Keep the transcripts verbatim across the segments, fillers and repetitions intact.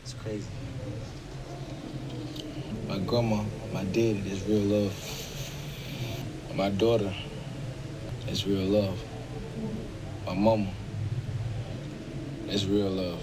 It's crazy. My grandma, my daddy, that's real love. My daughter, that's real love. My mama, that's real love.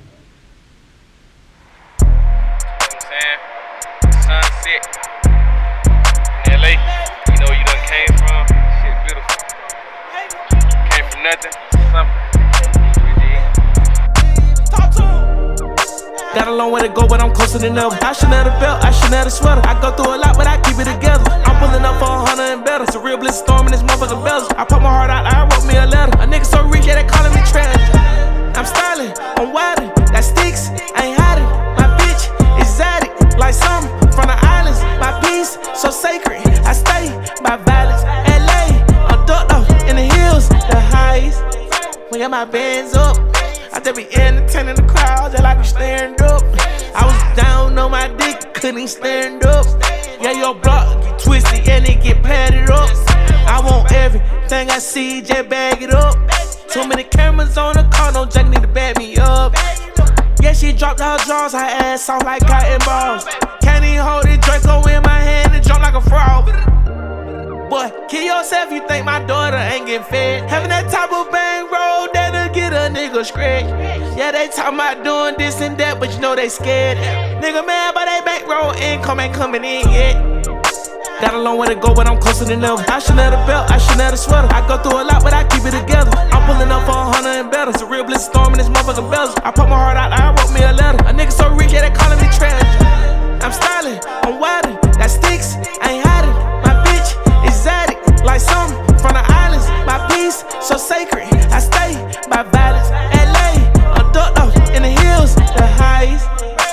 You know what I'm saying? Sunset in L A. You know where you done came from. Shit beautiful. Came from nothing to something. You dig? Talk to him. Got a long way to go, but I'm closer than ever. I should have a belt, I should have a sweater. I go through a lot, but I keep it together. I'm pulling up for a hundred and better. It's a real bliss storm in this motherfucking bells. I put my heart out, I wrote me a letter. A nigga so rich, yeah, they calling me treasure. I'm styling, I'm wildin', got sticks, I ain't hiding. My bitch exotic, like something from the islands. My peace so sacred, I stay by violence. L A, I'm ducked off in the hills, the highs. We got my bands up, I just be entertaining the crowd, just like we staring up. I was down on my dick, couldn't stand up. Yeah, your block get twisted and it get padded up. I want everything I see, just bag it up. Too many cameras on the car, no jack need to back me up. Yeah, she dropped her drawers, her ass off like cotton balls. Can't even hold it, Draco in my hand and jump like a frog. Boy, kill yourself, you think my daughter ain't getting fed. Having that type of bang roll, that'll get a nigga scratch. Yeah, they talking about doing this and that, but you know they scared. Nigga mad, but they bankroll income ain't coming in yet. Got a long way to go, but I'm closer than ever. I should have a belt, I should have a sweater. I go through a lot, but I keep it together. I'm pulling up for a hundred and better. It's a real bliss storm in this motherfucking bells. I put my heart out, I wrote me a letter. A nigga so rich, yeah, they calling me treasure. I'm styling, I'm wildin', got sticks, I ain't hiding. My bitch exotic, like something from the islands. My peace so sacred, I stay by violence. L A, I'm ducked off in the hills, the highs.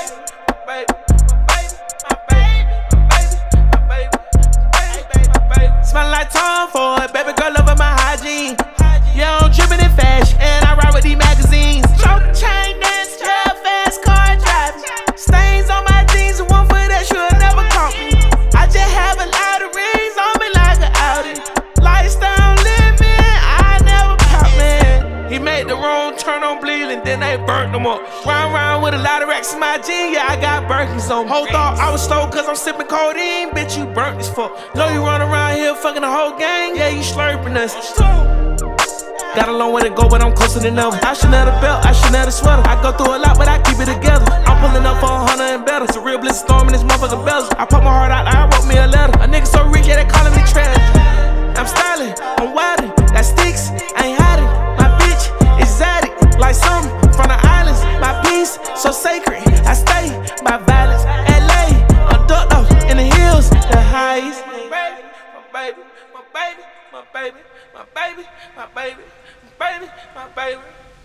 Smell like Tom Ford, baby girl loving my hygiene. Yeah, I'm drippin' in fashion, and I ride with these magazines. Choke chain dance, trail fast car driving. Stains on my jeans, and one for that should never caught me. I just have a lot of rings on me like an Audi. Lifestyle living, I never caught man. He made the wrong turn on bleeding, then they burnt them up. Round round with a lot of racks in my jeans, yeah, I got Birkins on. Whole thought I was stoked cause I'm sipping codeine, bitch, you burnt as fuck. Know you run around here fucking the whole gang, yeah, you slurping us. Got a long way to go, but I'm closer than ever. I should have a belt, I should have a sweater. I go through a lot, but I keep it together. I'm pulling up for a hundred and better. It's a real bliss storm in this motherfucking bells. I put my heart out, I wrote me a letter. A nigga so rich, yeah, they calling me treasure. I'm styling, I'm wildin', got sticks, I ain't hiding. My bitch exotic, like something from the islands. My peace so sacred, I stay by violence. L A, I'm ducked off in the hills, the highs. My baby, my baby, my baby, my baby, my baby, my baby, my baby.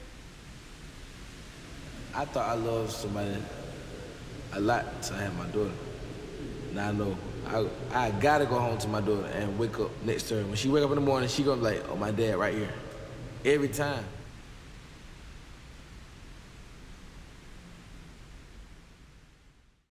I thought I loved somebody a lot till I had my daughter. Now I know I I gotta go home to my daughter and wake up next to her. When she wake up in the morning, she gonna be like, oh, my dad right here. Every time.